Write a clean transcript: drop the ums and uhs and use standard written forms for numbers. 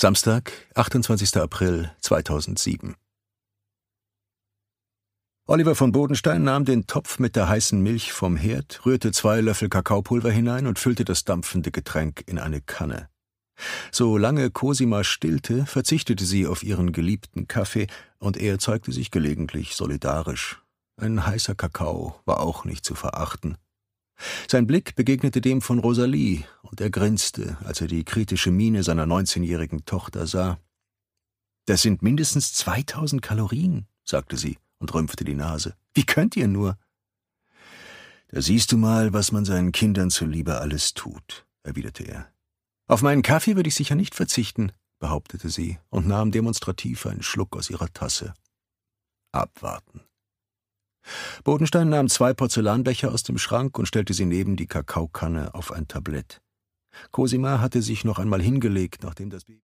Samstag, 28. April 2007. Oliver von Bodenstein nahm den Topf mit der heißen Milch vom Herd, rührte 2 Löffel Kakaopulver hinein und füllte das dampfende Getränk in eine Kanne. Solange Cosima stillte, verzichtete sie auf ihren geliebten Kaffee, und er zeigte sich gelegentlich solidarisch. Ein heißer Kakao war auch nicht zu verachten. Sein Blick begegnete dem von Rosalie, und er grinste, als er die kritische Miene seiner 19-jährigen Tochter sah. »Das sind mindestens 2000 Kalorien«, sagte sie und rümpfte die Nase. »Wie könnt ihr nur?« »Da siehst du mal, was man seinen Kindern zuliebe alles tut«, erwiderte er. »Auf meinen Kaffee würde ich sicher nicht verzichten«, behauptete sie und nahm demonstrativ einen Schluck aus ihrer Tasse. Abwarten. Bodenstein nahm 2 Porzellanbecher aus dem Schrank und stellte sie neben die Kakaokanne auf ein Tablett. Cosima hatte sich noch einmal hingelegt, nachdem das Baby